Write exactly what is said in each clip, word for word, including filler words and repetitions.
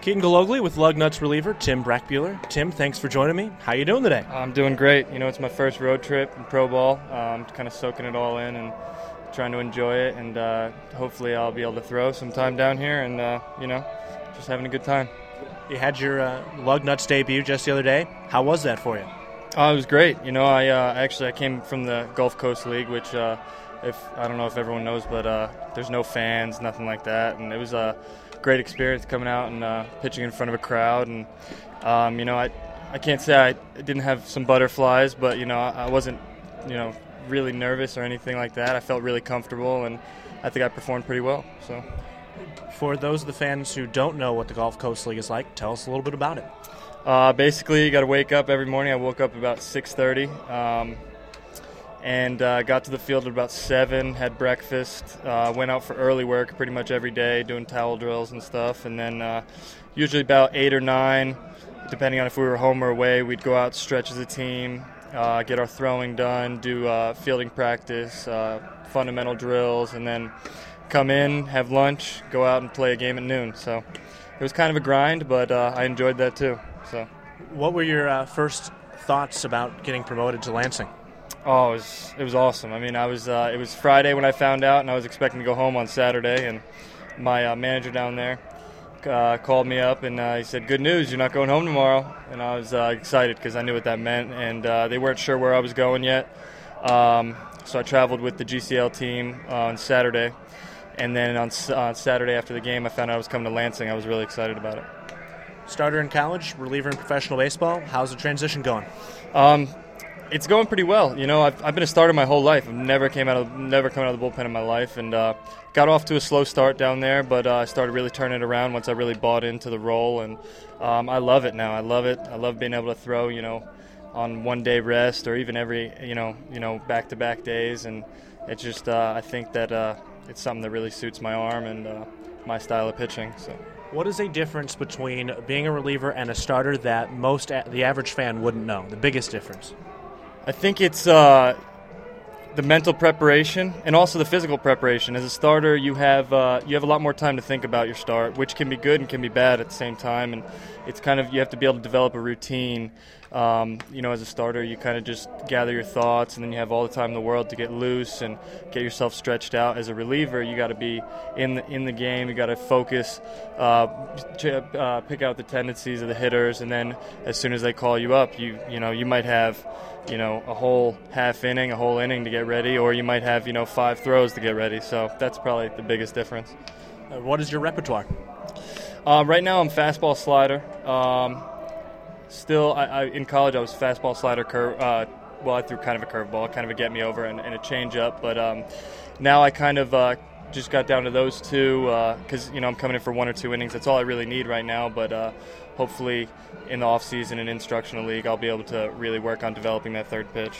Keaton Gologly with Lugnuts reliever Tim Brackbuehler. Tim, thanks for joining me. How you doing today? I'm doing great. You know, it's my first road trip in pro ball. I'm kind of soaking it all in and trying to enjoy it, and uh, hopefully I'll be able to throw some time down here and, uh, you know, just having a good time. You had your uh, Lugnuts debut just the other day. How was that for you? Oh, it was great. You know, I uh, actually I came from the Gulf Coast League, which uh, if I don't know if everyone knows, but uh, there's no fans, nothing like that, and it was a great experience coming out and uh, pitching in front of a crowd. And um, you know, I I can't say I didn't have some butterflies, but you know, I wasn't you know really nervous or anything like that. I felt really comfortable, and I think I performed pretty well. So, for those of the fans who don't know what the Gulf Coast League is like, tell us a little bit about it. Uh, basically, you got to wake up every morning. I woke up about six thirty. Um, And uh, got to the field at about seven, had breakfast, uh, went out for early work pretty much every day, doing towel drills and stuff. And then uh, usually about eight or nine, depending on if we were home or away, we'd go out, stretch as a team, uh, get our throwing done, do uh, fielding practice, uh, fundamental drills, and then come in, have lunch, go out and play a game at noon. So it was kind of a grind, but uh, I enjoyed that too. So, what were your uh, first thoughts about getting promoted to Lansing? Oh, it was, it was awesome. I mean, I was uh, it was Friday when I found out, and I was expecting to go home on Saturday. And my uh, manager down there uh, called me up, and uh, he said, "Good news, you're not going home tomorrow." And I was uh, excited because I knew what that meant, and uh, they weren't sure where I was going yet. Um, so I traveled with the G C L team uh, on Saturday, and then on uh, Saturday after the game, I found out I was coming to Lansing. I was really excited about it. Starter in college, reliever in professional baseball. How's the transition going? Um, It's going pretty well. You know, I've, I've been a starter my whole life. I've never came out of never come out of the bullpen in my life, and uh, got off to a slow start down there. But uh, I started really turning it around once I really bought into the role, and um, I love it now. I love it. I love being able to throw, you know, on one day rest or even every, you know, you know, back to back days, and it's just uh, I think that uh, it's something that really suits my arm and uh, my style of pitching. So. What is a difference between being a reliever and a starter that most a- the average fan wouldn't know? The biggest difference. I think it's uh, the mental preparation and also the physical preparation. As a starter, you have uh, you have a lot more time to think about your start, which can be good and can be bad at the same time. And it's kind of you have to be able to develop a routine. Um, you know, as a starter, you kind of just gather your thoughts, and then you have all the time in the world to get loose and get yourself stretched out. As a reliever, you got to be in the in the game. You got to focus, uh, uh, pick out the tendencies of the hitters, and then as soon as they call you up, you you know you might have you know a whole half inning, a whole inning to get ready, or you might have you know five throws to get ready. So that's probably the biggest difference. Uh, what is your repertoire? Uh, right now, I'm fastball slider. Um, Still, I, I, in college, I was fastball, slider, curve. Uh, well, I threw kind of a curveball, kind of a get-me-over and, and a change-up. But um, now I kind of uh, just got down to those two because, uh, you know, I'm coming in for one or two innings. That's all I really need right now. But uh, hopefully in the off-season and instructional league, I'll be able to really work on developing that third pitch.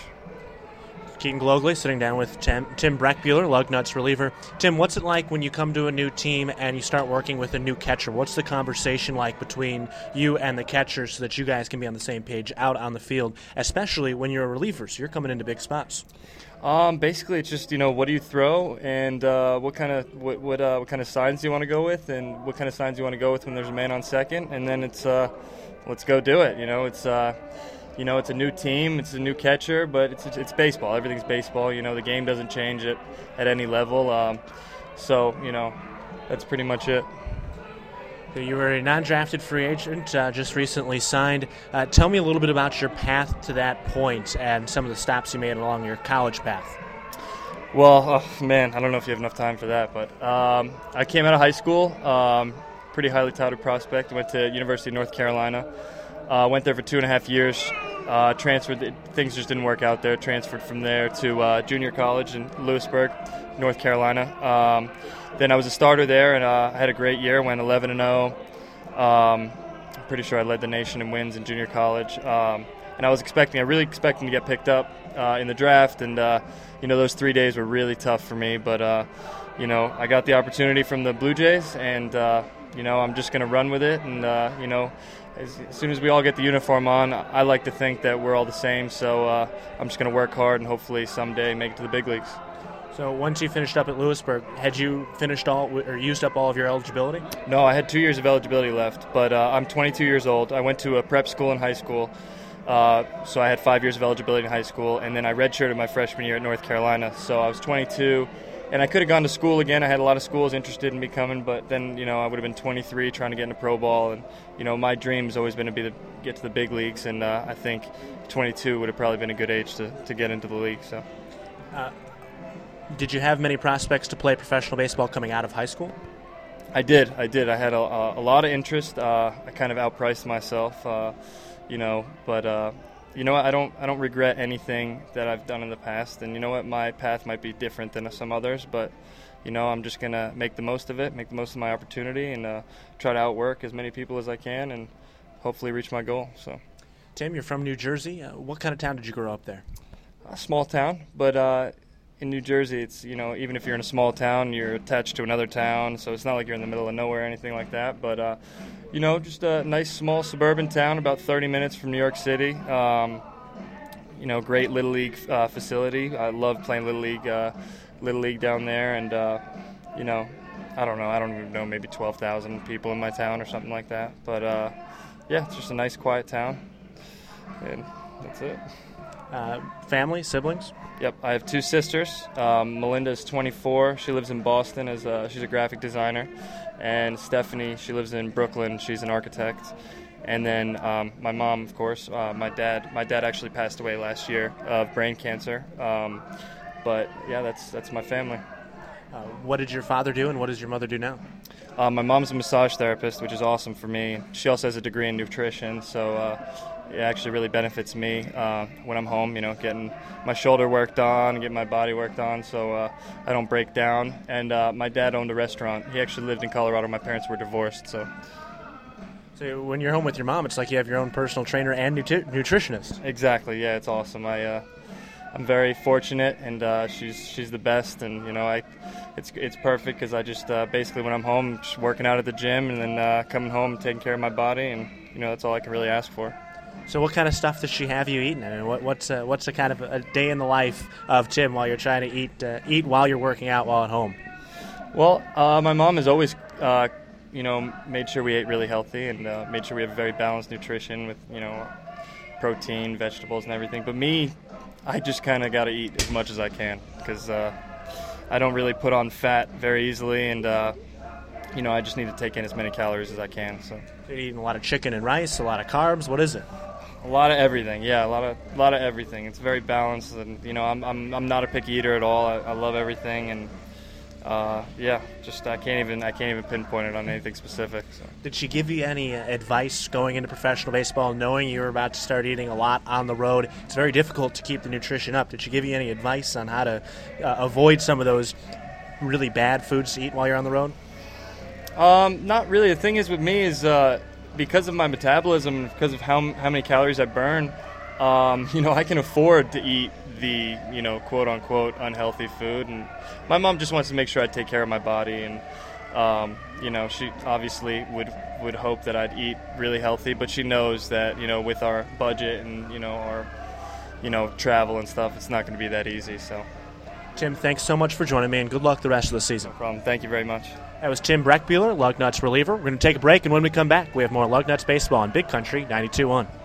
Keaton Gologly sitting down with Tim, Tim Brackbuehler, Lugnuts reliever. Tim, what's it like when you come to a new team and you start working with a new catcher? What's the conversation like between you and the catcher so that you guys can be on the same page out on the field, especially when you're a reliever, so you're coming into big spots? Um, basically, it's just you know what do you throw and uh, what kind of what what, uh, what kind of signs do you want to go with, and what kind of signs you want to go with when there's a man on second, and then it's uh, let's go do it. You know, it's. Uh, You know, it's a new team, it's a new catcher, but it's it's baseball. Everything's baseball. You know, the game doesn't change it at any level. Um, so, you know, that's pretty much it. You were a non-drafted free agent, uh, just recently signed. Uh, tell me a little bit about your path to that point and some of the stops you made along your college path. Well, oh, man, I don't know if you have enough time for that, but um, I came out of high school, um, pretty highly touted prospect. I went to University of North Carolina. Uh, went there for two and a half years, uh, transferred, things just didn't work out there, transferred from there to uh, junior college in Lewisburg, North Carolina. Um, then I was a starter there, and uh, I had a great year, went eleven and oh. Um, I'm pretty sure I led the nation in wins in junior college. Um, and I was expecting, I really expecting to get picked up uh, in the draft, and, uh, you know, those three days were really tough for me. But, uh, you know, I got the opportunity from the Blue Jays, and, uh, you know, I'm just going to run with it, and, uh, you know, As, as soon as we all get the uniform on, I like to think that we're all the same, so uh, I'm just going to work hard and hopefully someday make it to the big leagues. So once you finished up at Lewisburg, had you finished all or used up all of your eligibility? No, I had two years of eligibility left, but uh, I'm twenty-two years old. I went to a prep school in high school, uh, so I had five years of eligibility in high school, and then I redshirted my freshman year at North Carolina. So I was twenty-two, and I could have gone to school again. I had a lot of schools interested in me coming, but then, you know, I would have been twenty-three trying to get into pro ball, and, you know, my dream has always been to be the, get to the big leagues, and uh, I think twenty-two would have probably been a good age to, to get into the league. So. Uh, Did you have many prospects to play professional baseball coming out of high school? I did. I did. I had a, a lot of interest. Uh, I kind of outpriced myself, uh, you know. But uh, you know what? I don't. I don't regret anything that I've done in the past. And you know what? My path might be different than some others, but you know, I'm just gonna make the most of it, make the most of my opportunity, and uh, try to outwork as many people as I can, and hopefully reach my goal. So, Tim, you're from New Jersey. Uh, what kind of town did you grow up there? A small town, but. Uh, In New Jersey, it's, you know, even if you're in a small town, you're attached to another town, so it's not like you're in the middle of nowhere or anything like that. But, uh, you know, just a nice small suburban town about thirty minutes from New York City. Um, you know, great Little League uh, facility. I love playing Little League, uh, Little League down there. And, uh, you know, I don't know, I don't even know, maybe twelve thousand people in my town or something like that. But, uh, yeah, it's just a nice, quiet town. And that's it. Uh, family, siblings? Yep, I have two sisters. Um, Melinda is twenty-four. She lives in Boston. as a, She's a graphic designer. And Stephanie, she lives in Brooklyn. She's an architect. And then um, my mom, of course, uh, my dad. My dad actually passed away last year of brain cancer. Um, but, yeah, that's that's my family. Uh, what did your father do, and what does your mother do now? Uh, my mom's a massage therapist, which is awesome for me. She also has a degree in nutrition, so uh, it actually really benefits me uh, when I'm home, you know, getting my shoulder worked on, getting my body worked on, so uh, I don't break down. And uh, my dad owned a restaurant. He actually lived in Colorado. My parents were divorced, so... So when you're home with your mom, it's like you have your own personal trainer and nutri- nutritionist. Exactly, yeah, it's awesome. I... Uh, I'm very fortunate, and uh, she's she's the best, and you know I, it's it's perfect because I just uh, basically when I'm home, just working out at the gym, and then uh, coming home and taking care of my body, and you know that's all I can really ask for. So what kind of stuff does she have you eating? I mean, what, what's uh, what's a kind of a day in the life of Tim while you're trying to eat uh, eat while you're working out while at home? Well, uh, my mom has always uh, you know made sure we ate really healthy and uh, made sure we have very balanced nutrition with you know protein, vegetables, and everything. But me, I just kind of got to eat as much as I can because uh, I don't really put on fat very easily, and uh, you know I just need to take in as many calories as I can. So you're eating a lot of chicken and rice, a lot of carbs. What is it? A lot of everything. Yeah, a lot of a lot of everything. It's very balanced, and you know I'm I'm I'm not a picky eater at all. I, I love everything, and uh, yeah, just I can't even I can't even pinpoint it on anything specific. So. Did she give you any uh, advice going into professional baseball, knowing you were about to start eating a lot on the road? It's very difficult to keep the nutrition up. Did she give you any advice on how to uh, avoid some of those really bad foods to eat while you're on the road? Um, not really. The thing is with me is uh, because of my metabolism, because of how how many calories I burn, um, you know, I can afford to eat the, you know, quote-unquote unhealthy food. And my mom just wants to make sure I take care of my body. And, um, you know, she obviously would would hope that I'd eat really healthy. But she knows that, you know, with our budget and, you know, our, you know, travel and stuff, it's not going to be that easy. So, Tim, thanks so much for joining me, and good luck the rest of the season. No problem. Thank you very much. That was Tim Breckbuehler, Lugnuts reliever. We're going to take a break, and when we come back, we have more Lugnuts baseball on Big Country ninety-two point one.